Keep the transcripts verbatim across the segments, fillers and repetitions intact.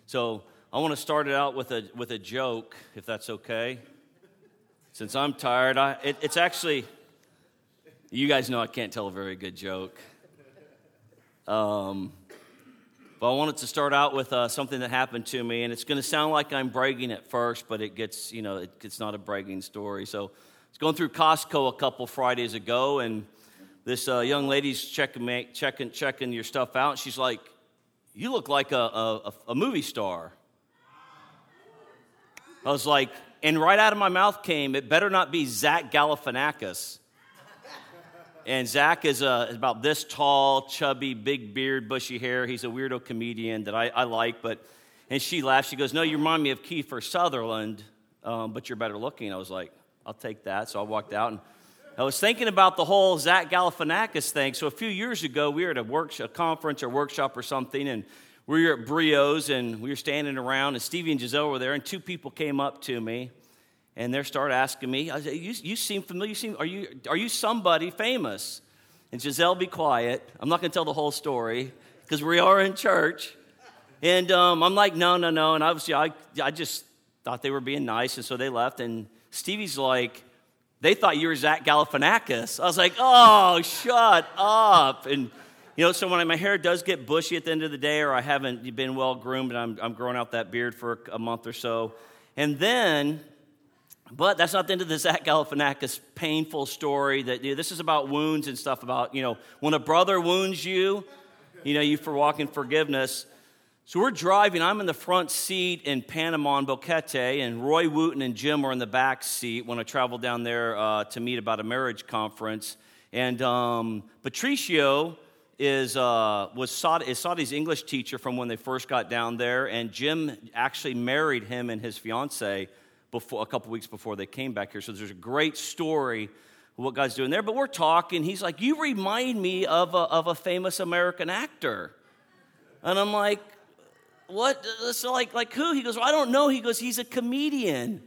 So I want to start it out with a with a joke, if that's okay. Since I'm tired, I it, it's actually, you guys know I can't tell a very good joke. Um, but I wanted to start out with uh, something that happened to me, and it's going to sound like I'm bragging at first, but it gets, you know, it, it's not a bragging story. So I was going through Costco a couple Fridays ago, and this uh, young lady's checking, checking, checking your stuff out. And she's like, "You look like a, a, a movie star." I was like, and right out of my mouth came, "It better not be Zach Galifianakis." And Zach is, uh, is about this tall, chubby, big beard, bushy hair. He's a weirdo comedian that I, I like. But and she laughed. She goes, "No, you remind me of Kiefer Sutherland, um, but you're better looking." I was like, "I'll take that." So I walked out, and I was thinking about the whole Zach Galifianakis thing. So a few years ago, we were at a workshop, a conference or workshop or something, and we were at Brio's, and we were standing around, and Stevie and Giselle were there, and two people came up to me. And they started asking me, I said, you, you seem familiar. You seem, are you are you somebody famous? And Giselle, be quiet. I'm not going to tell the whole story because we are in church. And um, I'm like, no, no, no. And obviously, I I just thought they were being nice, and so they left. And Stevie's like, they thought you were Zach Galifianakis. I was like, oh, shut up. And you know, so when my hair does get bushy at the end of the day, or I haven't been well groomed, and I'm I'm growing out that beard for a month or so, and then. But that's not the end of the Zach Galifianakis painful story. That you know, this is about wounds and stuff. About you know when a brother wounds you, you know you for walking forgiveness. So we're driving. I'm in the front seat in Panama and Boquete, and Roy Wooten and Jim are in the back seat when I traveled down there uh, to meet about a marriage conference. And um, Patricio is uh, was Saudi, is Saudi's English teacher from when they first got down there, and Jim actually married him and his fiancee. Before, a couple weeks before they came back here. So there's a great story of what God's doing there. But we're talking. He's like, you remind me of a, of a famous American actor. And I'm like, what? So like, like who? He goes, well, I don't know. He goes, he's a comedian.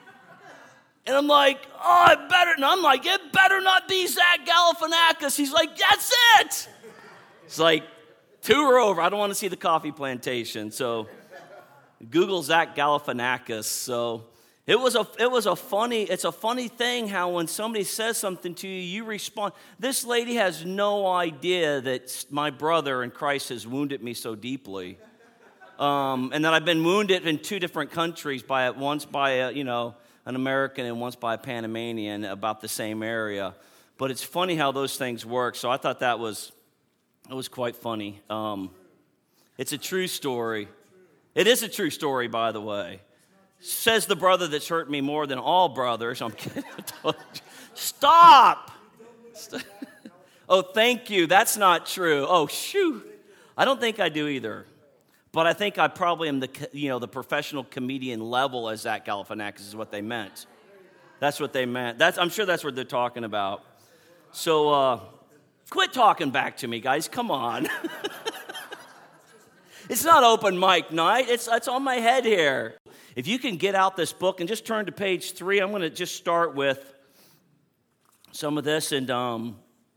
And I'm like, oh, it better. And I'm like, it better not be Zach Galifianakis. He's like, that's it. It's like, two are over. I don't want to see the coffee plantation. So Google Zach Galifianakis. So It was a it was a funny it's a funny thing how when somebody says something to you, you respond. This lady has no idea that my brother in Christ has wounded me so deeply, um, and that I've been wounded in two different countries by once by a, you know an American and once by a Panamanian about the same area. But it's funny how those things work. So I thought that was it was quite funny. Um, it's a true story. It is a true story, by the way. Says the brother that's hurt me more than all brothers. I'm kidding. Stop. Oh, thank you. That's not true. Oh, shoo. I don't think I do either. But I think I probably am the you know the professional comedian level as Zach Galifianakis is what they meant. That's what they meant. That's I'm sure that's what they're talking about. So uh, quit talking back to me, guys. Come on. It's not open mic night. It's it's on my head here. If you can get out this book and just turn to page three, I'm going to just start with some of this. And, um,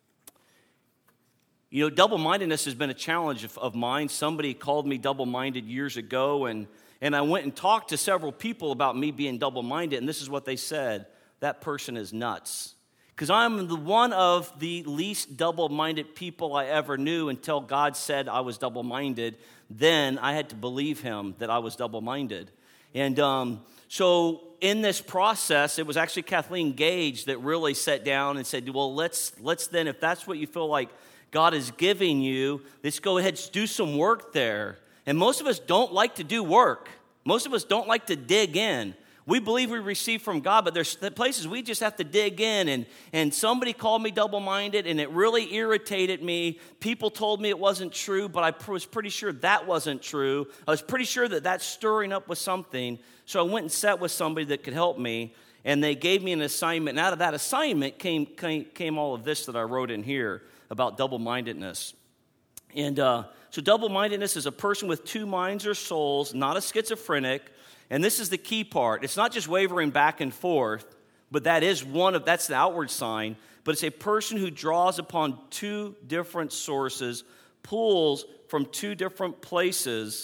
you know, double-mindedness has been a challenge of, of mine. Somebody called me double-minded years ago, and, and I went and talked to several people about me being double-minded, and this is what they said. That person is nuts. Because I'm the one of the least double-minded people I ever knew until God said I was double-minded. Then I had to believe him that I was double-minded. And um, so in this process, it was actually Kathleen Gage that really sat down and said, well, let's let's then, if that's what you feel like God is giving you, let's go ahead and do some work there. And most of us don't like to do work. Most of us don't like to dig in. We believe we receive from God, but there's places we just have to dig in. And, and somebody called me double-minded, and it really irritated me. People told me it wasn't true, but I was pretty sure that wasn't true. I was pretty sure that that stirring up was something. So I went and sat with somebody that could help me, and they gave me an assignment. And out of that assignment came, came, came all of this that I wrote in here about double-mindedness. And uh, so double-mindedness is a person with two minds or souls, not a schizophrenic. And this is the key part. It's not just wavering back and forth, but that is one of, that's the outward sign. But it's a person who draws upon two different sources, pulls from two different places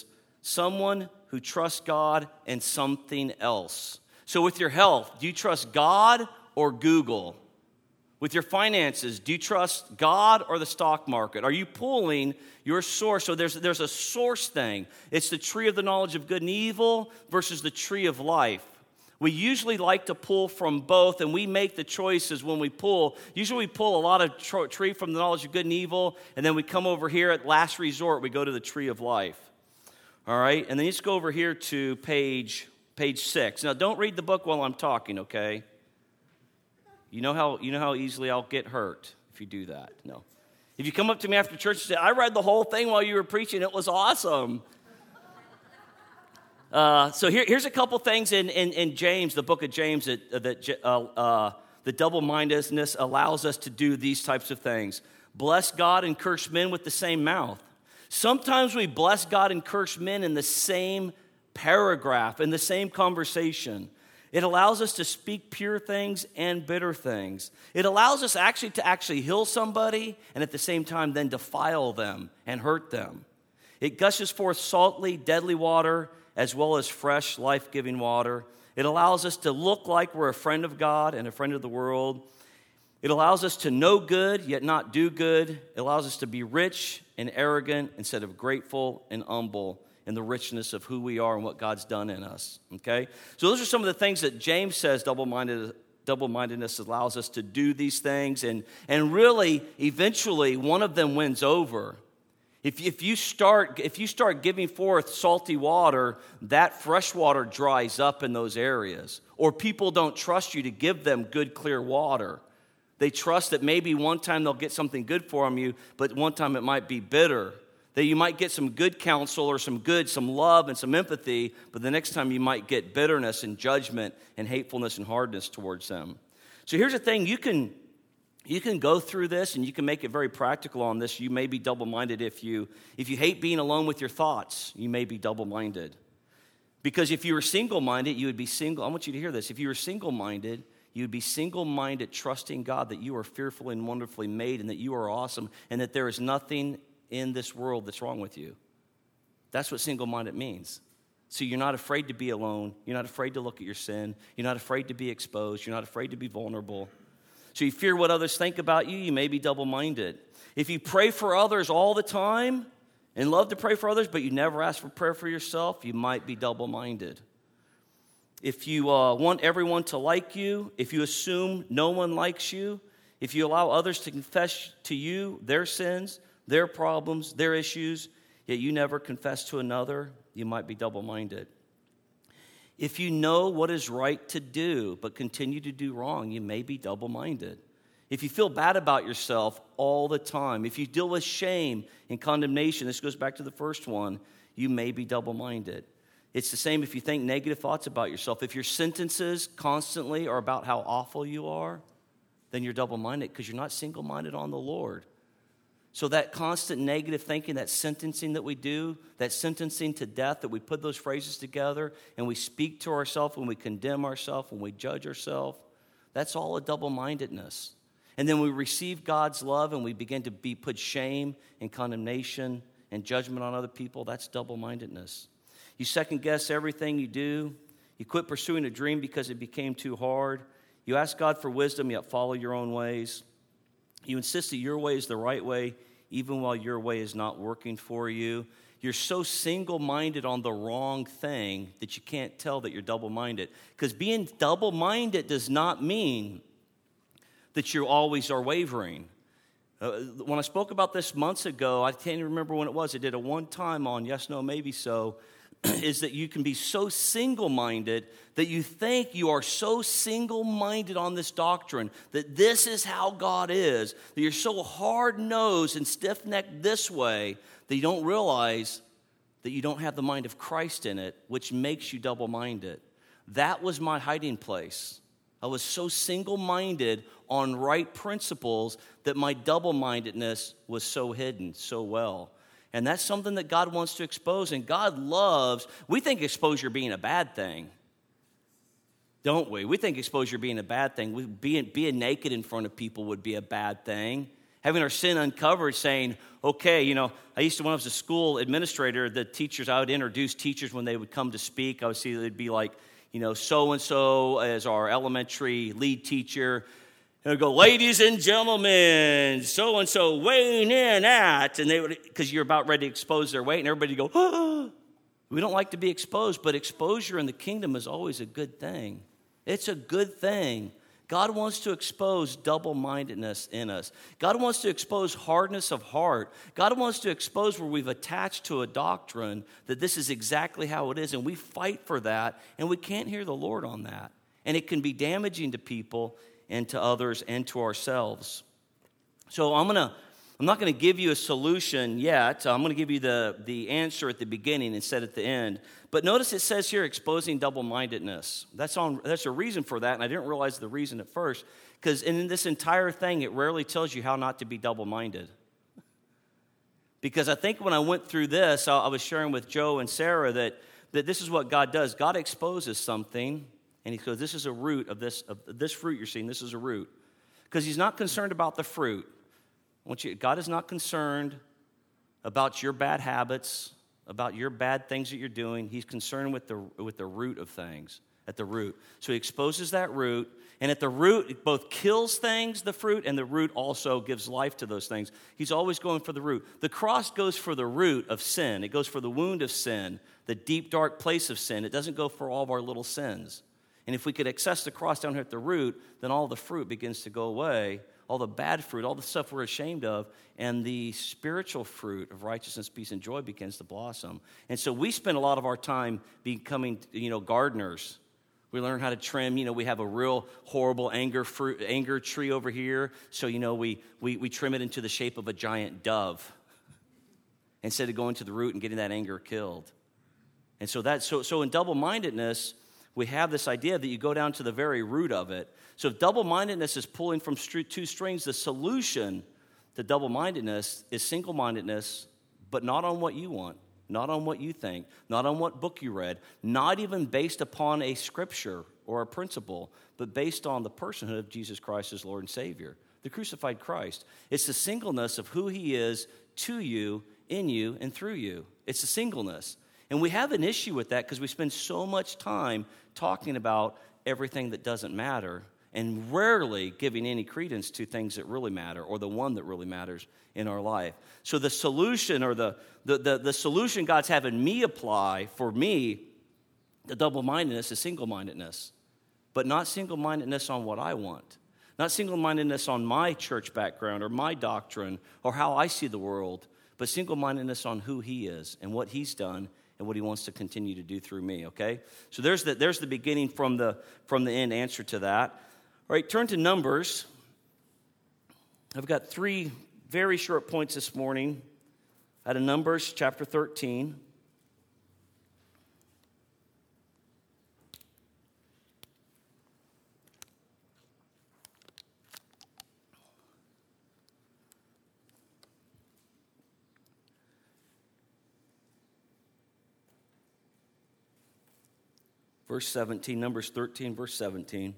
Someone who trusts God and something else. So with your health, do you trust God or Google? With your finances, do you trust God or the stock market? Are you pulling your source? So there's, there's a source thing. It's the tree of the knowledge of good and evil versus the tree of life. We usually like to pull from both, and we make the choices when we pull. Usually we pull a lot of tr- tree from the knowledge of good and evil, and then we come over here at last resort, we go to the tree of life. All right? And then you just go over here to page, page six. Now, don't read the book while I'm talking, okay? You know how you know how easily I'll get hurt if you do that. No. If you come up to me after church and say, I read the whole thing while you were preaching, it was awesome. Uh, so here, here's a couple things in, in, in James, the book of James, that, that uh, uh, the double-mindedness allows us to do these types of things. Bless God and curse men with the same mouth. Sometimes we bless God and curse men in the same paragraph, in the same conversation. It allows us to speak pure things and bitter things. It allows us actually to actually heal somebody and at the same time then defile them and hurt them. It gushes forth saltly, deadly water as well as fresh, life-giving water. It allows us to look like we're a friend of God and a friend of the world. It allows us to know good yet not do good. It allows us to be rich and arrogant instead of grateful and humble in the richness of who we are and what God's done in us, okay? So those are some of the things that James says double-minded, double-mindedness allows us to do these things, and, and really, eventually, one of them wins over. If, if, you start, if you start giving forth salty water, that fresh water dries up in those areas. Or people don't trust you to give them good, clear water. They trust that maybe one time they'll get something good from you, but one time it might be bitter. That you might get some good counsel or some good, some love and some empathy, but the next time you might get bitterness and judgment and hatefulness and hardness towards them. So here's the thing, you can, you can go through this and you can make it very practical on this. You may be double-minded if you, if you hate being alone with your thoughts, you may be double-minded. Because if you were single-minded, you would be single. I want you to hear this. If you were single-minded, you would be single-minded, trusting God that you are fearfully and wonderfully made and that you are awesome and that there is nothing in this world that's wrong with you. That's what single-minded means. So you're not afraid to be alone. You're not afraid to look at your sin. You're not afraid to be exposed. You're not afraid to be vulnerable. So you fear what others think about you. You may be double-minded. If you pray for others all the time and love to pray for others, but you never ask for prayer for yourself, you might be double-minded. If you uh, want everyone to like you, if you assume no one likes you, if you allow others to confess to you their sins, their problems, their issues, yet you never confess to another, you might be double-minded. If you know what is right to do, but continue to do wrong, you may be double-minded. If you feel bad about yourself all the time, if you deal with shame and condemnation, this goes back to the first one, you may be double-minded. It's the same if you think negative thoughts about yourself. If your sentences constantly are about how awful you are, then you're double-minded because you're not single-minded on the Lord. So that constant negative thinking, that sentencing that we do, that sentencing to death, that we put those phrases together and we speak to ourselves when we condemn ourselves, when we judge ourselves, that's all a double-mindedness. And then we receive God's love and we begin to be put shame and condemnation and judgment on other people. That's double-mindedness. You second-guess everything you do. You quit pursuing a dream because it became too hard. You ask God for wisdom, yet follow your own ways. You insist that your way is the right way, even while your way is not working for you. You're so single-minded on the wrong thing that you can't tell that you're double-minded. Because being double-minded does not mean that you always are wavering. Uh, when I spoke about this months ago, I can't even remember when it was. I did a one time on Yes, No, Maybe So, is that you can be so single-minded that you think you are so single-minded on this doctrine, that this is how God is, that you're so hard-nosed and stiff-necked this way that you don't realize that you don't have the mind of Christ in it, which makes you double-minded. That was my hiding place. I was so single-minded on right principles that my double-mindedness was so hidden so well. And that's something that God wants to expose. And God loves, we think exposure being a bad thing. Don't we? We think exposure being a bad thing. We, being, being naked in front of people would be a bad thing. Having our sin uncovered, saying, okay, you know, I used to, when I was a school administrator, the teachers, I would introduce teachers when they would come to speak. I would see they'd be like, you know, so-and-so as our elementary lead teacher. And I'd go, ladies and gentlemen, so-and-so weighing in at, and they would, because you're about ready to expose their weight, and everybody would go, oh, we don't like to be exposed, but exposure in the kingdom is always a good thing. It's a good thing. God wants to expose double-mindedness in us. God wants to expose hardness of heart. God wants to expose where we've attached to a doctrine that this is exactly how it is, and we fight for that, and we can't hear the Lord on that. And it can be damaging to people and to others and to ourselves. So I'm gonna, I'm not going to give you a solution yet. I'm going to give you the, the answer at the beginning instead at the end. But notice it says here, exposing double-mindedness. That's on. That's a reason for that, and I didn't realize the reason at first, because in this entire thing, it rarely tells you how not to be double-minded. Because I think when I went through this, I, I was sharing with Joe and Sarah that, that this is what God does. God exposes something, and he goes, this is a root of this, of this fruit you're seeing. This is a root. Because he's not concerned about the fruit. I want you, God is not concerned about your bad habits, about your bad things that you're doing. He's concerned with the with the root of things, at the root. So he exposes that root, and at the root, it both kills things, the fruit, and the root also gives life to those things. He's always going for the root. The cross goes for the root of sin. It goes for the wound of sin, the deep, dark place of sin. It doesn't go for all of our little sins. And if we could access the cross down here at the root, then all the fruit begins to go away, all the bad fruit, all the stuff we're ashamed of, and the spiritual fruit of righteousness, peace, and joy begins to blossom. And so we spend a lot of our time becoming, you know, gardeners. We learn how to trim. You know, we have a real horrible anger fruit, anger tree over here. So, you know, we, we, we trim it into the shape of a giant dove instead of going to the root and getting that anger killed. And so that so so in double-mindedness, we have this idea that you go down to the very root of it. So if double-mindedness is pulling from two strings, the solution to double-mindedness is single-mindedness, but not on what you want, not on what you think, not on what book you read, not even based upon a scripture or a principle, but based on the personhood of Jesus Christ as Lord and Savior, the crucified Christ. It's the singleness of who he is to you, in you, and through you. It's the singleness. And we have an issue with that because we spend so much time talking about everything that doesn't matter and rarely giving any credence to things that really matter or the one that really matters in our life. So the solution or the, the, the, the solution God's having me apply for me, the double-mindedness is single-mindedness, but not single-mindedness on what I want, not single-mindedness on my church background or my doctrine or how I see the world, but single-mindedness on who he is and what he's done and what he wants to continue to do through me, okay? So there's the, there's the beginning from the, from the end answer to that. All right, turn to Numbers. I've got three very short points this morning out of Numbers chapter thirteen. Verse seventeen, Numbers thirteen, verse seventeen.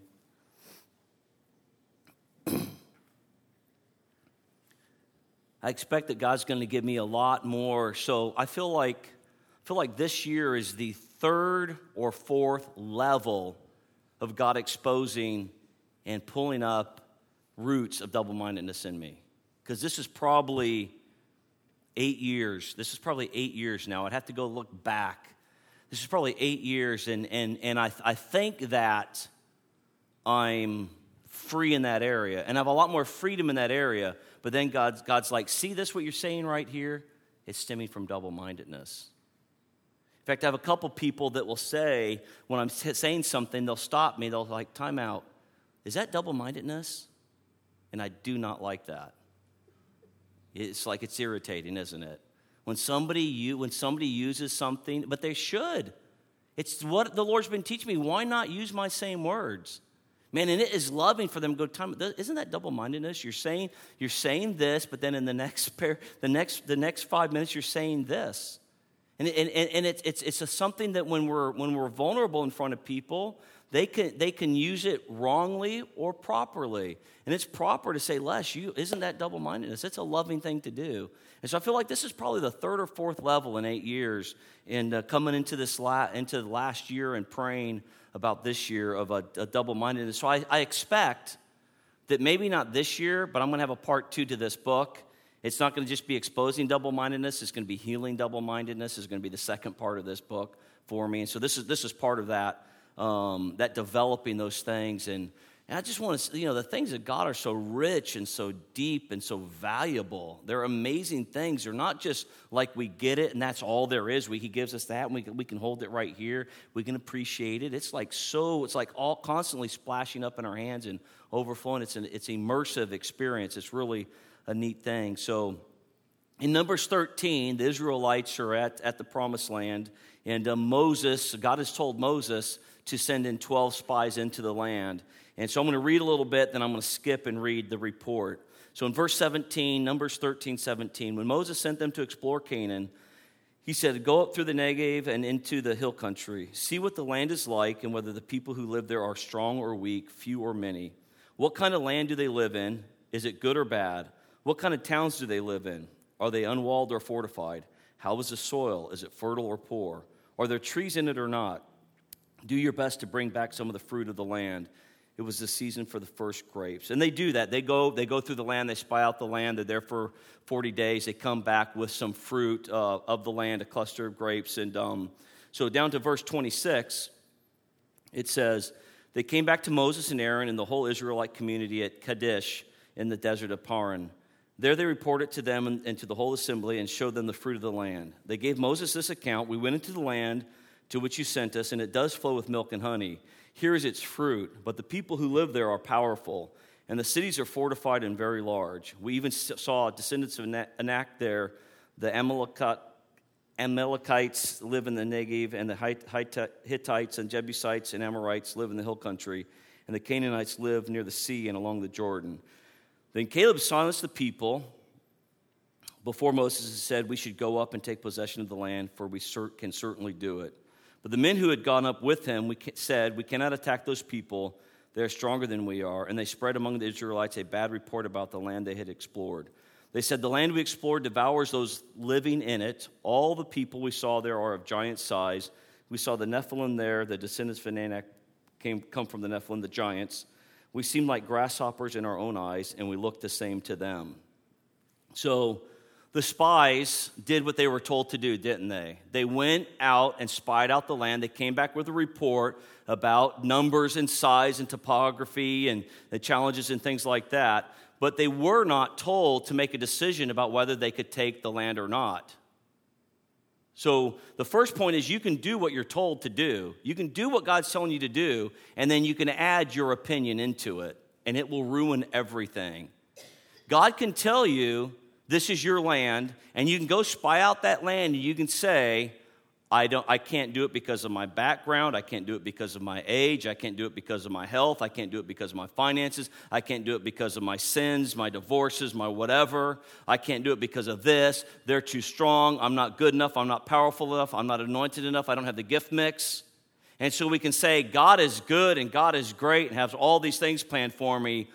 I expect that God's going to give me a lot more. So I feel like I feel like this year is the third or fourth level of God exposing and pulling up roots of double-mindedness in me. Because this is probably eight years. This is probably eight years now. I'd have to go look back. This is probably eight years, and and and I I think that I'm free in that area, and I have a lot more freedom in that area. But then God's God's like, see this, what you're saying right here? It's stemming from double-mindedness. In fact, I have a couple people that will say, when I'm saying something, they'll stop me. They'll like, time out. Is that double-mindedness? And I do not like that. It's like it's irritating, isn't it? When somebody you when somebody uses something, but they should. It's what the Lord's been teaching me. Why not use my same words? Man, and it is loving for them to go, time. Isn't that double-mindedness? You're saying you're saying this, but then in the next pair, the next the next five minutes, you're saying this. And and, and it's it's it's a something that when we're when we're vulnerable in front of people, they can they can use it wrongly or properly. And it's proper to say, Les, you isn't that double-mindedness? It's a loving thing to do. And so I feel like this is probably the third or fourth level in eight years, and uh, coming into this la- into the last year and praying about this year of a, a double-mindedness. So I, I expect that maybe not this year, but I'm going to have a part two to this book. It's not going to just be exposing double-mindedness. It's going to be healing double-mindedness. It's going to be the second part of this book for me. And so this is this is part of that, um, that developing those things. And, and I just want to, you know, the things of God are so rich and so deep and so valuable. They're amazing things. They're not just like we get it and that's all there is. We, he gives us that and we can, we can hold it right here. We can appreciate it. It's like so, it's like all constantly splashing up in our hands and overflowing. It's an it's immersive experience. It's really a neat thing. So in Numbers thirteen, the Israelites are at, at the Promised Land, and uh, Moses, God has told Moses to send in twelve spies into the land. And so I'm going to read a little bit, then I'm going to skip and read the report. So in verse seventeen, Numbers thirteen, seventeen, when Moses sent them to explore Canaan, he said, go up through the Negev and into the hill country. See what the land is like and whether the people who live there are strong or weak, few or many. What kind of land do they live in? Is it good or bad? What kind of towns do they live in? Are they unwalled or fortified? How is the soil? Is it fertile or poor? Are there trees in it or not? Do your best to bring back some of the fruit of the land. It was the season for the first grapes. And they do that. They go they go through the land. They spy out the land. They're there for forty days. They come back with some fruit uh, of the land, a cluster of grapes. And um, so down to verse twenty-six, it says, they came back to Moses and Aaron and the whole Israelite community at Kadesh in the desert of Paran. There they reported to them and, and to the whole assembly and showed them the fruit of the land. They gave Moses this account. We went into the land to which you sent us, and it does flow with milk and honey. Here is its fruit, but the people who live there are powerful, and the cities are fortified and very large. We even saw descendants of Anak there. The Amalekite, Amalekites live in the Negev, and the Hittites and Jebusites and Amorites live in the hill country, and the Canaanites live near the sea and along the Jordan. Then Caleb silenced the people before Moses had said, we should go up and take possession of the land, for we can certainly do it. But the men who had gone up with him we said, we cannot attack those people. They are stronger than we are. And they spread among the Israelites a bad report about the land they had explored. They said, the land we explored devours those living in it. All the people we saw there are of giant size. We saw the Nephilim there. The descendants of Anak came come from the Nephilim, the giants. We seemed like grasshoppers in our own eyes, and we looked the same to them. So the spies did what they were told to do, didn't they? They went out and spied out the land. They came back with a report about numbers and size and topography and the challenges and things like that. But they were not told to make a decision about whether they could take the land or not. So the first point is you can do what you're told to do. You can do what God's telling you to do, and then you can add your opinion into it, and it will ruin everything. God can tell you, this is your land, and you can go spy out that land, and you can say, I don't, I can't do it because of my background. I can't do it because of my age. I can't do it because of my health. I can't do it because of my finances. I can't do it because of my sins, my divorces, my whatever. I can't do it because of this. They're too strong. I'm not good enough. I'm not powerful enough. I'm not anointed enough. I don't have the gift mix. And so we can say, God is good and God is great and has all these things planned for me,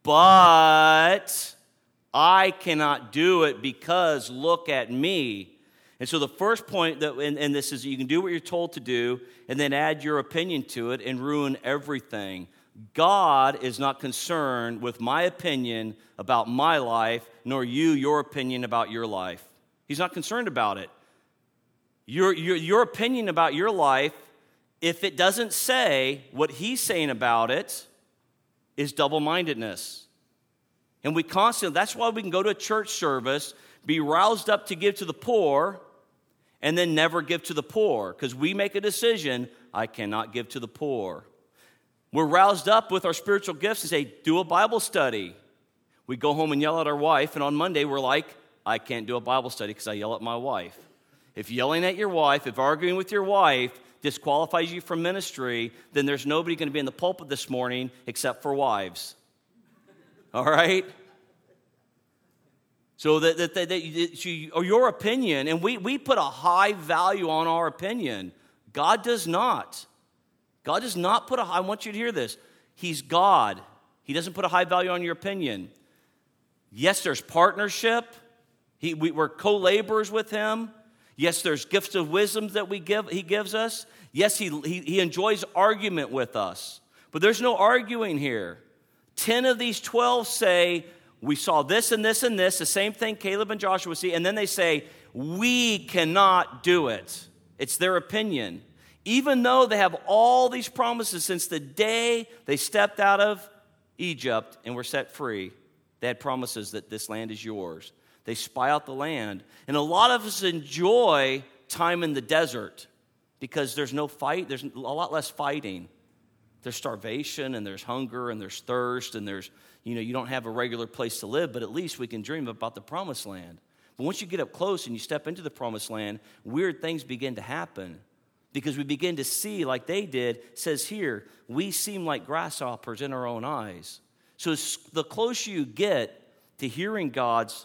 but I cannot do it because look at me. And so the first point that in, in this is you can do what you're told to do and then add your opinion to it and ruin everything. God is not concerned with my opinion about my life, nor you, your opinion about your life. He's not concerned about it. Your, your, your opinion about your life, if it doesn't say what he's saying about it, is double-mindedness. And we constantly, that's why we can go to a church service, be roused up to give to the poor, and then never give to the poor, because we make a decision, I cannot give to the poor. We're roused up with our spiritual gifts and say, do a Bible study. We go home and yell at our wife, and on Monday we're like, I can't do a Bible study because I yell at my wife. If yelling at your wife, if arguing with your wife disqualifies you from ministry, then there's nobody going to be in the pulpit this morning except for wives. All right? So that, that, that, that you, or your opinion, and we, we put a high value on our opinion. God does not. God does not put a, I want you to hear this. He's God. He doesn't put a high value on your opinion. Yes, there's partnership. He, we, we're co-laborers with him. Yes, there's gifts of wisdom that we give. He gives us. Yes, he, he, he enjoys argument with us. But there's no arguing here. Ten of these twelve say, we saw this and this and this, the same thing Caleb and Joshua see, and then they say, we cannot do it. It's their opinion. Even though they have all these promises since the day they stepped out of Egypt and were set free, they had promises that this land is yours. They spy out the land. And a lot of us enjoy time in the desert because there's no fight. There's a lot less fighting. There's starvation and there's hunger and there's thirst and there's, you know, you don't have a regular place to live, but at least we can dream about the promised land. But once you get up close and you step into the promised land, weird things begin to happen because we begin to see, like they did, it says here, we seem like grasshoppers in our own eyes. So the closer you get to hearing God's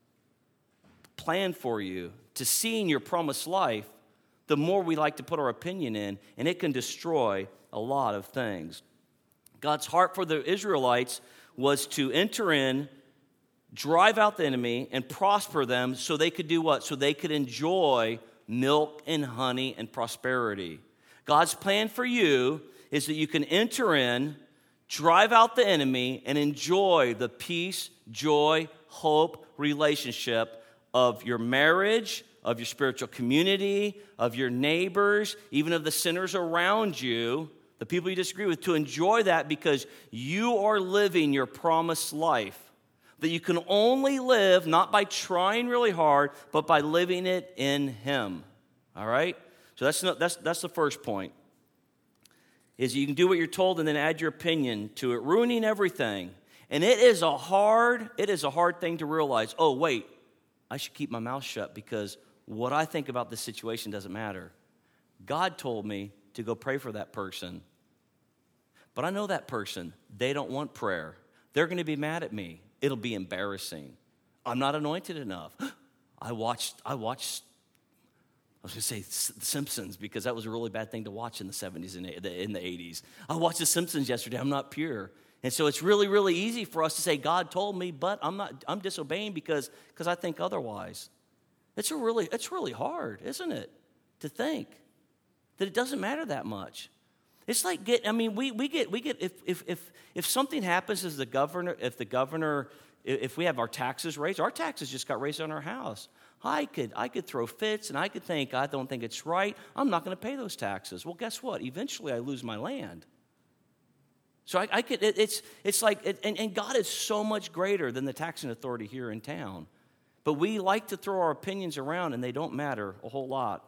plan for you, to seeing your promised life, the more we like to put our opinion in, and it can destroy a lot of things. God's heart for the Israelites was to enter in, drive out the enemy, and prosper them so they could do what? So they could enjoy milk and honey and prosperity. God's plan for you is that you can enter in, drive out the enemy, and enjoy the peace, joy, hope, relationship of your marriage, of your spiritual community, of your neighbors, even of the sinners around you, the people you disagree with, to enjoy that because you are living your promised life. That you can only live not by trying really hard, but by living it in Him. All right? So that's not, that's that's the first point. Is you can do what you're told and then add your opinion to it, ruining everything. And it is a hard, it is a hard thing to realize, oh, wait, I should keep my mouth shut because what I think about this situation doesn't matter. God told me to go pray for that person. But I know that person. They don't want prayer. They're going to be mad at me. It'll be embarrassing. I'm not anointed enough. I watched, I watched, I was going to say The Simpsons because that was a really bad thing to watch in the seventies and in the eighties. I watched The Simpsons yesterday. I'm not pure. And so it's really, really easy for us to say, God told me, but I'm not, I'm disobeying because, because I think otherwise. It's a really, it's really hard, isn't it, to think that it doesn't matter that much. It's like get. I mean, we we get we get if if if if something happens as the governor, if the governor, if we have our taxes raised, our taxes just got raised on our house. I could I could throw fits and I could think I don't think it's right. I'm not going to pay those taxes. Well, guess what? Eventually, I lose my land. So I, I could. It, it's it's like it, and and God is so much greater than the taxing authority here in town, but we like to throw our opinions around and they don't matter a whole lot.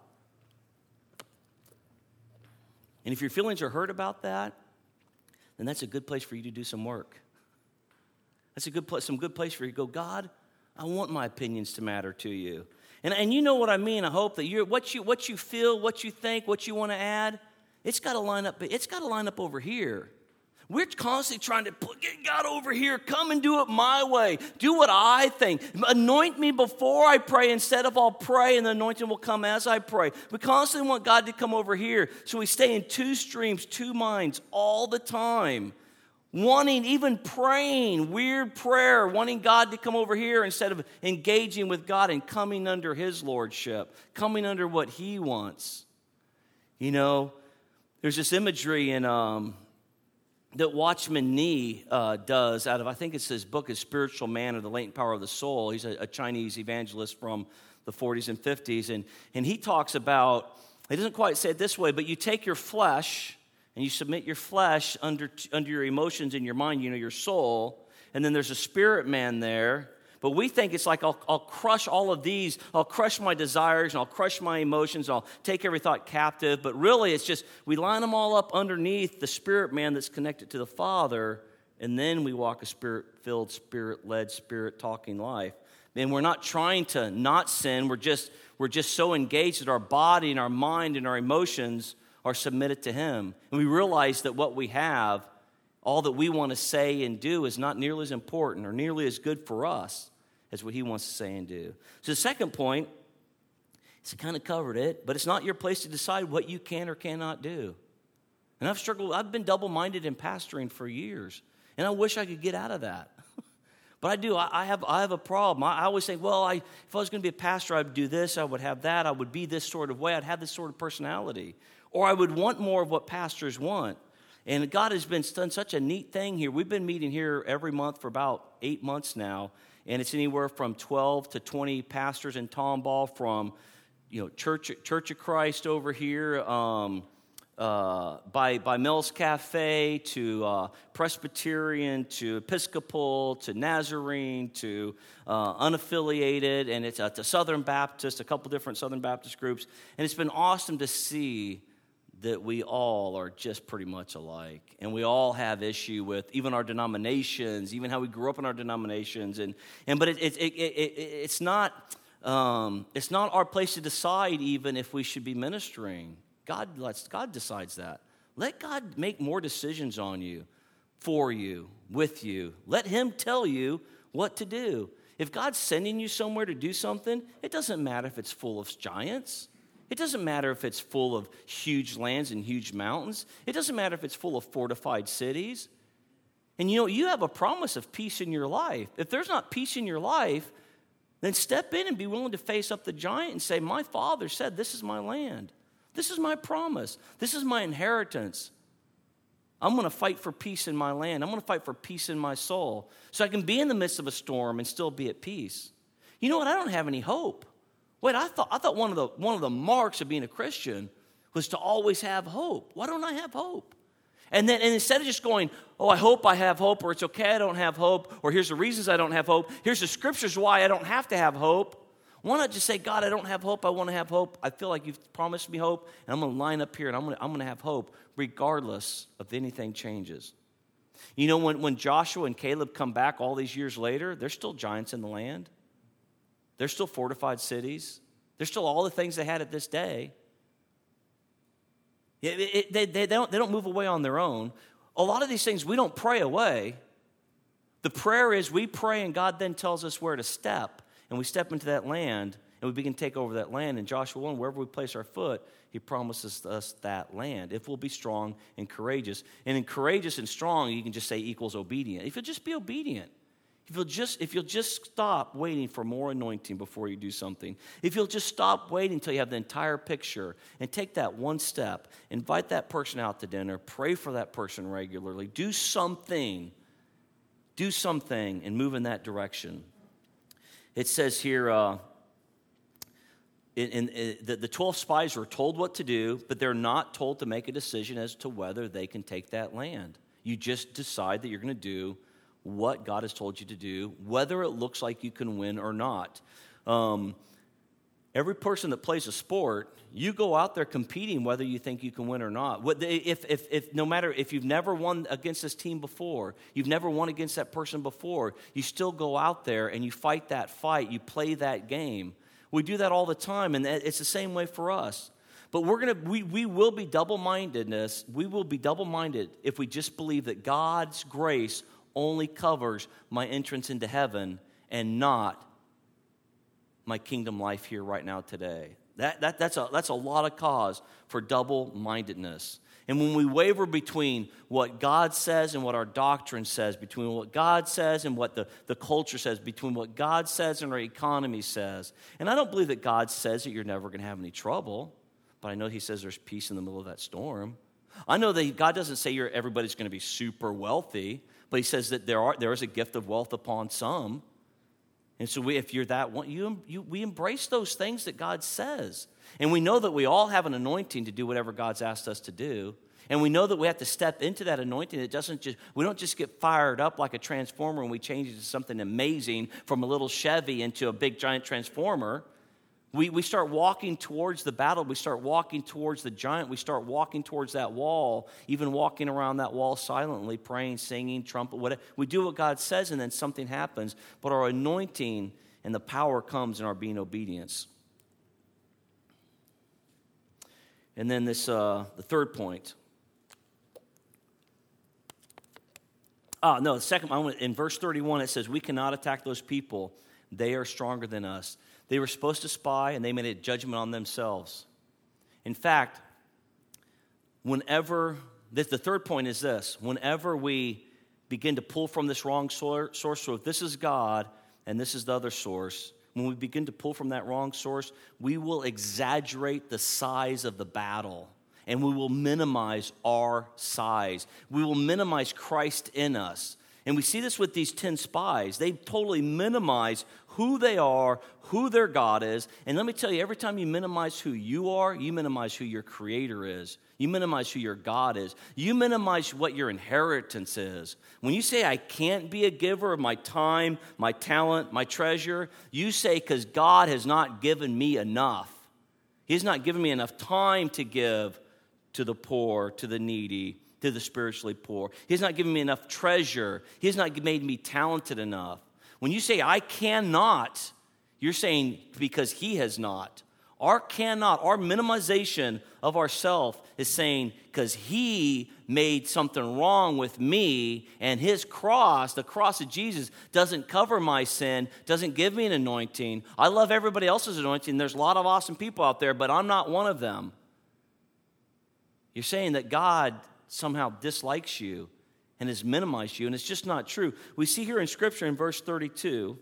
And if your feelings are hurt about that, then that's a good place for you to do some work. That's a good place, some good place for you to go, God, I want my opinions to matter to you. And, and you know what I mean. I hope that you're what you what you feel, what you think, what you want to add, it's got to line up, it's got to line up over here. We're constantly trying to put, get God over here. Come and do it my way. Do what I think. Anoint me before I pray instead of I'll pray and the anointing will come as I pray. We constantly want God to come over here. So we stay in two streams, two minds all the time. Wanting, even praying, weird prayer, wanting God to come over here instead of engaging with God and coming under His lordship, coming under what He wants. You know, there's this imagery in... Um, that Watchman Nee uh, does out of, I think it's his book, is Spiritual Man or the Latent Power of the Soul. He's a, a Chinese evangelist from the forties and fifties. And, and he talks about, he doesn't quite say it this way, but you take your flesh and you submit your flesh under, under your emotions and your mind, you know, your soul. And then there's a spirit man there. But we think it's like I'll, I'll crush all of these. I'll crush my desires and I'll crush my emotions. I'll take every thought captive. But really it's just we line them all up underneath the spirit man that's connected to the Father. And then we walk a spirit-filled, spirit-led, spirit-talking life. And we're not trying to not sin. We're just, we're just so engaged that our body and our mind and our emotions are submitted to Him. And we realize that what we have, all that we want to say and do is not nearly as important or nearly as good for us as what He wants to say and do. So the second point, it's kind of covered it, but it's not your place to decide what you can or cannot do. And I've struggled, I've been double-minded in pastoring for years. And I wish I could get out of that. But I do, I, I have I have a problem. I, I always think, well, I, if I was going to be a pastor, I'd do this, I would have that, I would be this sort of way, I'd have this sort of personality. Or I would want more of what pastors want. And God has been done such a neat thing here. We've been meeting here every month for about eight months now. And it's anywhere from twelve to twenty pastors in Tomball, from, you know, Church Church of Christ over here, um, uh, by by Mills Cafe, to uh, Presbyterian, to Episcopal, to Nazarene, to uh, unaffiliated, and it's uh, to Southern Baptist, a couple different Southern Baptist groups. And it's been awesome to see that we all are just pretty much alike. And we all have issue with even our denominations, even how we grew up in our denominations. And, and but it, it, it, it, it's not um, it's not our place to decide even if we should be ministering. God lets God decides that. Let God make more decisions on you, for you, with you. Let him tell you what to do. If God's sending you somewhere to do something, it doesn't matter if it's full of giants. It doesn't matter if it's full of huge lands and huge mountains. It doesn't matter if it's full of fortified cities. And you know, you have a promise of peace in your life. If there's not peace in your life, then step in and be willing to face up the giant and say, my Father said, this is my land. This is my promise. This is my inheritance. I'm going to fight for peace in my land. I'm going to fight for peace in my soul, so I can be in the midst of a storm and still be at peace. You know what? I don't have any hope. Wait, I thought I thought one of the one of the marks of being a Christian was to always have hope. Why don't I have hope? And then and instead of just going, oh, I hope I have hope, or it's okay I don't have hope, or here's the reasons I don't have hope, here's the scriptures why I don't have to have hope. Why not just say, God, I don't have hope, I want to have hope. I feel like you've promised me hope, and I'm going to line up here, and I'm going to, I'm going to have hope regardless of anything changes. You know, when, when Joshua and Caleb come back all these years later, there's still giants in the land. There's still fortified cities. There's still all the things they had at this day. It, it, they, they, don't, they don't move away on their own. A lot of these things we don't pray away. The prayer is we pray, and God then tells us where to step. And we step into that land, and we begin to take over that land. In Joshua one, wherever we place our foot, he promises us that land, if we'll be strong and courageous. And in courageous and strong, you can just say equals obedient. If you'll just be obedient. If you'll just, if you'll just stop waiting for more anointing before you do something. If you'll just stop waiting until you have the entire picture and take that one step, invite that person out to dinner, pray for that person regularly, do something, do something and move in that direction. It says here, uh, in, in, in, the, the twelve spies were told what to do, but they're not told to make a decision as to whether they can take that land. You just decide that you're going to do what God has told you to do, whether it looks like you can win or not. Um, every person that plays a sport, you go out there competing whether you think you can win or not. If, if, if no matter if you've never won against this team before, you've never won against that person before, you still go out there and you fight that fight, you play that game. We do that all the time, and it's the same way for us. But we're gonna we we will be double-mindedness. We will be double-minded if we just believe that God's grace only covers my entrance into heaven and not my kingdom life here right now today. That, that, that's, a, that's a lot of cause for double-mindedness. And when we waver between what God says and what our doctrine says, between what God says and what the, the culture says, between what God says and our economy says, and I don't believe that God says that you're never going to have any trouble, but I know he says there's peace in the middle of that storm. I know that God doesn't say you're, everybody's going to be super wealthy, but he says that there are there is a gift of wealth upon some. And so we, if you're that one, you, you, we embrace those things that God says. And we know that we all have an anointing to do whatever God's asked us to do. And we know that we have to step into that anointing. It doesn't just, we don't just get fired up like a transformer and we change it to something amazing from a little Chevy into a big giant transformer. We, we start walking towards the battle. We start walking towards the giant. We start walking towards that wall, even walking around that wall silently, praying, singing, trumpet, whatever. We do what God says, and then something happens. But our anointing and the power comes in our being obedience. And then this, uh, the third point. Ah, no, the second one, in verse thirty-one, it says, we cannot attack those people. They are stronger than us. They were supposed to spy, and they made a judgment on themselves. In fact, whenever this, the third point is this. Whenever we begin to pull from this wrong source, so if this is God and this is the other source, when we begin to pull from that wrong source, we will exaggerate the size of the battle, and we will minimize our size. We will minimize Christ in us. And we see this with these ten spies. They totally minimize who they are, who their God is. And let me tell you, every time you minimize who you are, you minimize who your Creator is. You minimize who your God is. You minimize what your inheritance is. When you say, I can't be a giver of my time, my talent, my treasure, you say, because God has not given me enough. He's not given me enough time to give to the poor, to the needy, to the spiritually poor. He's not given me enough treasure. He's not made me talented enough. When you say, I cannot, you're saying because he has not. Our cannot, our minimization of ourself is saying because he made something wrong with me, and his cross, the cross of Jesus, doesn't cover my sin, doesn't give me an anointing. I love everybody else's anointing. There's a lot of awesome people out there, but I'm not one of them. You're saying that God somehow dislikes you and has minimized you, and it's just not true. We see here in Scripture in verse thirty-two,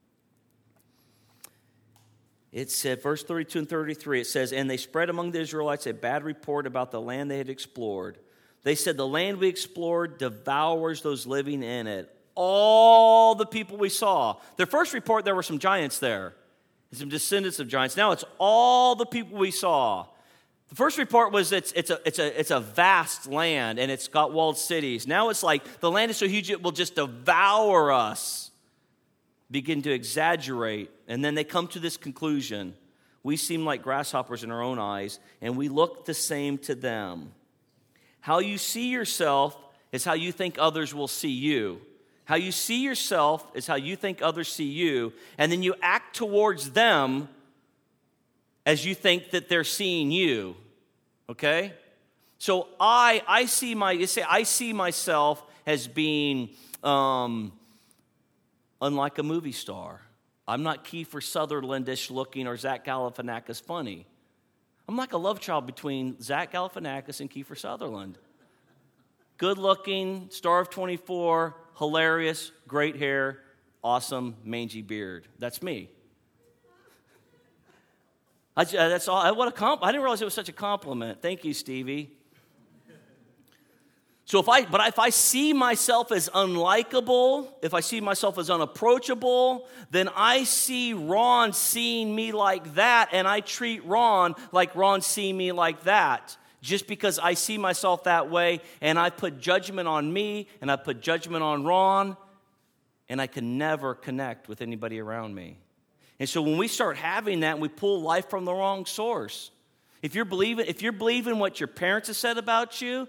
it said, verse thirty-two and thirty-three, it says, and they spread among the Israelites a bad report about the land they had explored. They said, the land we explored devours those living in it. All the people we saw. Their first report, there were some giants there, some descendants of giants. Now it's all the people we saw. The first report was it's, it's, a, it's, a, it's a vast land, and it's got walled cities. Now it's like the land is so huge it will just devour us. Begin to exaggerate, and then they come to this conclusion. We seem like grasshoppers in our own eyes, and we look the same to them. How you see yourself is how you think others will see you. How you see yourself is how you think others see you, and then you act towards them as you think that they're seeing you. Okay? So I I see my you say I see myself as being um, unlike a movie star. I'm not Kiefer Sutherlandish looking or Zach Galifianakis funny. I'm like a love child between Zach Galifianakis and Kiefer Sutherland. Good looking, star of twenty-four, hilarious, great hair, awesome, mangy beard. That's me. I, that's all. What a comp! I didn't realize it was such a compliment. Thank you, Stevie. So if I, but if I see myself as unlikable, if I see myself as unapproachable, then I see Ron seeing me like that, and I treat Ron like Ron seeing me like that. Just because I see myself that way, and I put judgment on me, and I put judgment on Ron, and I can never connect with anybody around me. And so when we start having that, we pull life from the wrong source. If you're believing, if you're believing what your parents have said about you,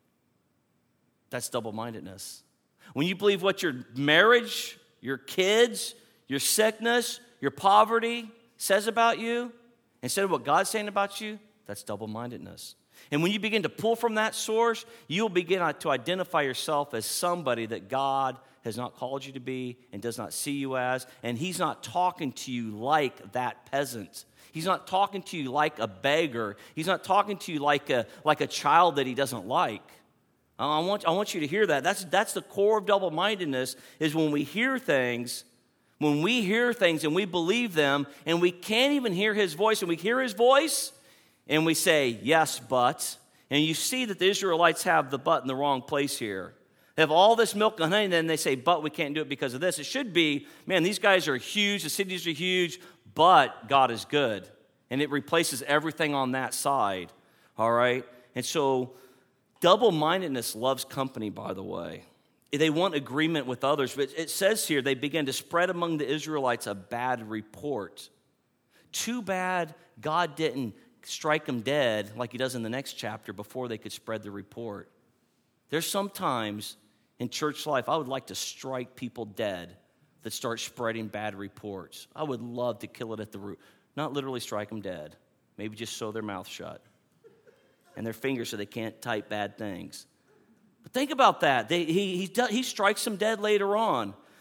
that's double-mindedness. When you believe what your marriage, your kids, your sickness, your poverty says about you, instead of what God's saying about you, that's double-mindedness. And when you begin to pull from that source, you'll begin to identify yourself as somebody that God has not called you to be and does not see you as, and he's not talking to you like that peasant. He's not talking to you like a beggar. He's not talking to you like a, like a child that he doesn't like. I want, I want you to hear that. That's, that's the core of double-mindedness, is when we hear things, when we hear things and we believe them, and we can't even hear his voice, and we hear his voice, and we say, yes, but. And you see that the Israelites have the but in the wrong place here. They have all this milk and honey, and then they say, but we can't do it because of this. It should be, man, these guys are huge, the cities are huge, but God is good. And it replaces everything on that side, all right? And so double-mindedness loves company, by the way. They want agreement with others, but it says here they began to spread among the Israelites a bad report. Too bad God didn't strike them dead like he does in the next chapter before they could spread the report. There's sometimes in church life I would like to strike people dead that start spreading bad reports. I would love to kill it at the root. Not literally strike them dead. Maybe just sew their mouth shut and their fingers so they can't type bad things. But think about that. They, he, he, he strikes them dead later on.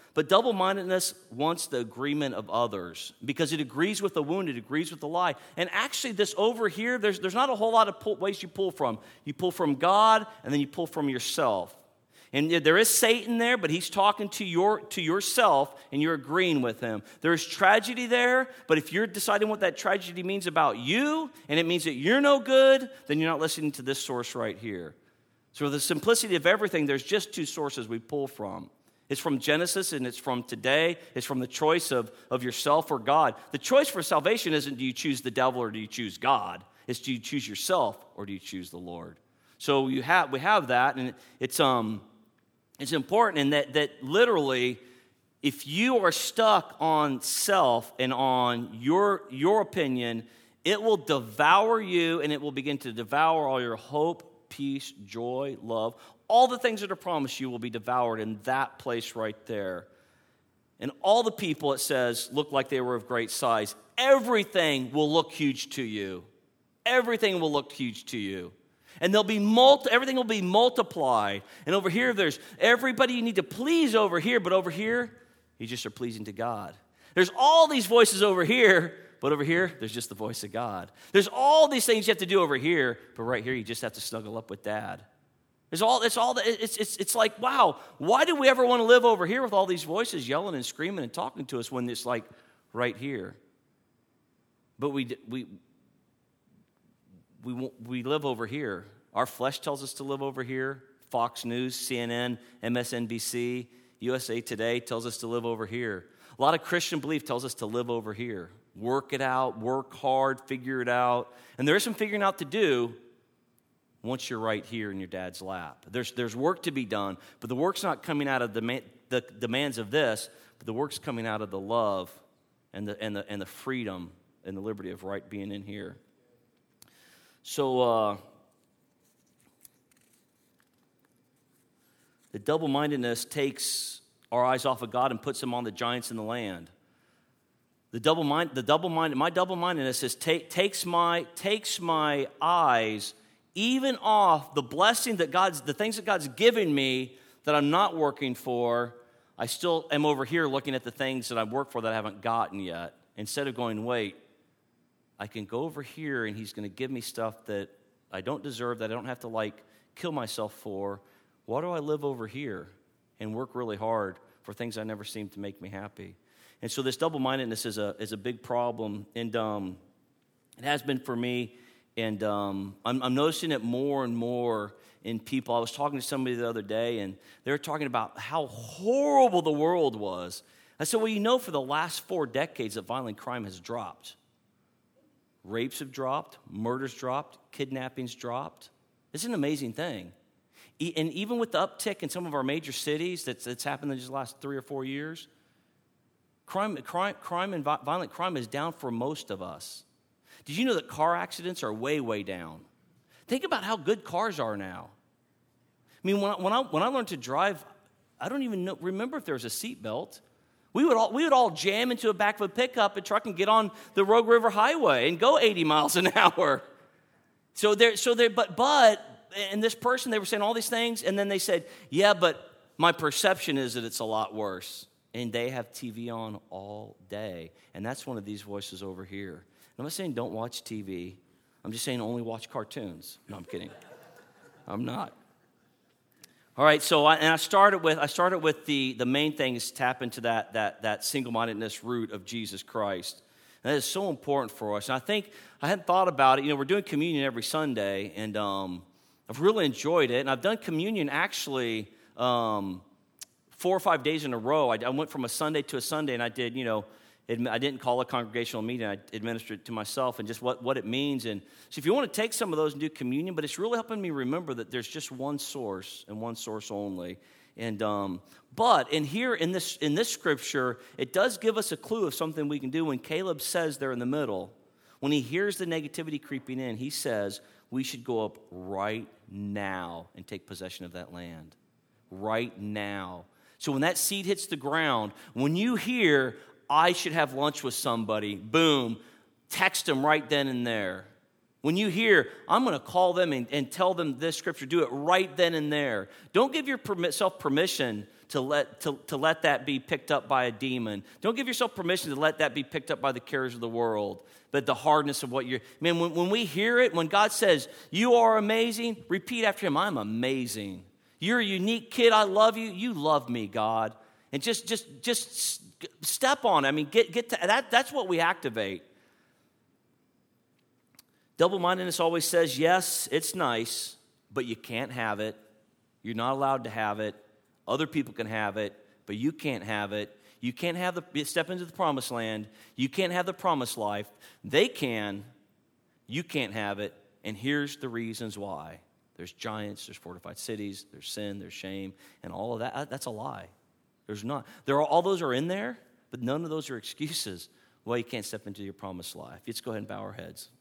But double-mindedness wants the agreement of others because it agrees with the wound, it agrees with the lie. And actually, this over here, there's, there's not a whole lot of pull, ways you pull from. You pull from God, and then you pull from yourself. And there is Satan there, but he's talking to your to yourself, and you're agreeing with him. There's tragedy there, but if you're deciding what that tragedy means about you, and it means that you're no good, then you're not listening to this source right here. So for the simplicity of everything, there's just two sources we pull from. It's from Genesis, and it's from today. It's from the choice of, of yourself or God. The choice for salvation isn't do you choose the devil or do you choose God. It's do you choose yourself or do you choose the Lord. So you have we have that, and it's um it's important in that that literally, if you are stuck on self and on your your opinion, it will devour you, and it will begin to devour all your hope, peace, joy, love. All the things that are promised you will be devoured in that place right there. And all the people, it says, look like they were of great size. Everything will look huge to you. Everything will look huge to you. And there'll be multi- everything will be multiplied. And over here, there's everybody you need to please over here, but over here, you just are pleasing to God. There's all these voices over here, but over here, there's just the voice of God. There's all these things you have to do over here, but right here, you just have to snuggle up with Dad. It's all, it's all, it's, it's, it's like, wow, why do we ever want to live over here with all these voices yelling and screaming and talking to us when it's like right here? But we, we, we, we live over here. Our flesh tells us to live over here. Fox News, C N N, M S N B C, U S A Today tells us to live over here. A lot of Christian belief tells us to live over here. Work it out, work hard, figure it out. And there is some figuring out to do once you're right here in your Dad's lap. There's, there's work to be done, but the work's not coming out of the, the demands of this, but the work's coming out of the love and the, and the, and the freedom and the liberty of right being in here. So, uh, the double-mindedness takes our eyes off of God and puts them on the giants in the land. The double mind, the double mind, my double-mindedness is take, takes my takes my eyes even off the blessing that God's, the things that God's given me that I'm not working for. I still am over here looking at the things that I've worked for that I haven't gotten yet. Instead of going, wait, I can go over here and He's going to give me stuff that I don't deserve, that I don't have to like kill myself for. Why do I live over here and work really hard for things that never seem to make me happy? And so this double-mindedness is a is a big problem, and um, it has been for me. And um, I'm, I'm noticing it more and more in people. I was talking to somebody the other day, and they were talking about how horrible the world was. I said, well, you know, for the last four decades that violent crime has dropped. Rapes have dropped, murders dropped, kidnappings dropped. It's an amazing thing. E- and even with the uptick in some of our major cities that's, that's happened in just the last three or four years, crime, crime, crime and vi- violent crime is down for most of us. Did you know that car accidents are way, way down? Think about how good cars are now. I mean, when I, when I, when I learned to drive, I don't even know, remember if there was a seatbelt. We would all we would all jam into the back of a pickup, a truck, and get on the Rogue River Highway and go eighty miles an hour. So there, so there, but but, and this person, they were saying all these things, and then they said, yeah, but my perception is that it's a lot worse. And they have T V on all day, and that's one of these voices over here. I'm not saying don't watch T V. I'm just saying only watch cartoons. No, I'm kidding. I'm not. All right, so I, and I started with I started with the, the main thing is tap into that that that single-mindedness root of Jesus Christ. And that is so important for us. And I think I hadn't thought about it. You know, we're doing communion every Sunday, and um, I've really enjoyed it. And I've done communion actually um, four or five days in a row. I, I went from a Sunday to a Sunday, and I did, you know, I didn't call a congregational meeting. I administered it to myself and just what, what it means. And so if you want to take some of those and do communion, but it's really helping me remember that there's just one source and one source only. And um, but in here in this in this scripture, it does give us a clue of something we can do. When Caleb says there in the middle, when he hears the negativity creeping in, he says we should go up right now and take possession of that land. Right now. So when that seed hits the ground, when you hear, I should have lunch with somebody, boom, text them right then and there. When you hear, I'm going to call them and, and tell them this scripture, do it right then and there. Don't give yourself permission to let, to, to let that be picked up by a demon. Don't give yourself permission to let that be picked up by the cares of the world. But the hardness of what you're, man, when, when we hear it, when God says, you are amazing, repeat after him, I'm amazing. You're a unique kid, I love you, you love me, God. And just, just, just step on it. I mean, get, get to, that, that's what we activate. Double-mindedness always says, yes, it's nice, but you can't have it. You're not allowed to have it. Other people can have it, but you can't have it. You can't have the step into the promised land. You can't have the promised life. They can. You can't have it. And here's the reasons why. There's giants, there's fortified cities, there's sin, there's shame, and all of that. That's a lie. There's not. There are all those are in there, but none of those are excuses why you can't step into your promised life. Let's go ahead and bow our heads.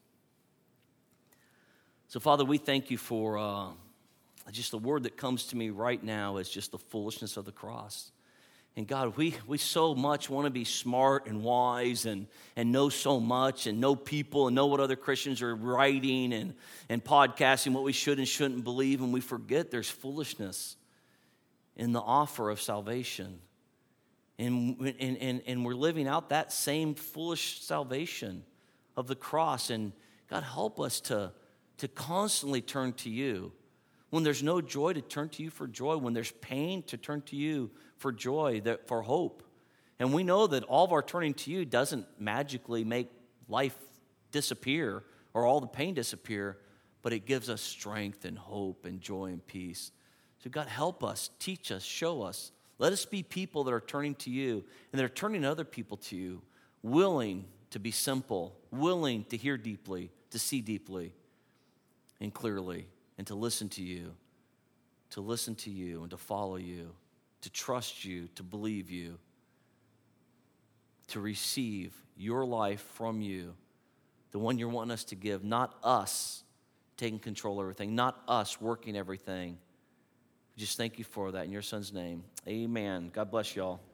So, Father, we thank you for uh, just the word that comes to me right now is just the foolishness of the cross. And God, we, we so much want to be smart and wise and, and know so much and know people and know what other Christians are writing and, and podcasting, what we should and shouldn't believe, and we forget there's foolishness in the offer of salvation. And, and, and, and we're living out that same foolish salvation of the cross. And God, help us to to constantly turn to you. When there's no joy, to turn to you for joy. When there's pain, to turn to you for joy, that, for hope. And we know that all of our turning to you doesn't magically make life disappear or all the pain disappear, but it gives us strength and hope and joy and peace. So God, help us, teach us, show us. Let us be people that are turning to you and that are turning other people to you, willing to be simple, willing to hear deeply, to see deeply and clearly, and to listen to you, to listen to you and to follow you, to trust you, to believe you, to receive your life from you, the one you're wanting us to give, not us taking control of everything, not us working everything. We just thank you for that in your son's name. Amen. God bless y'all.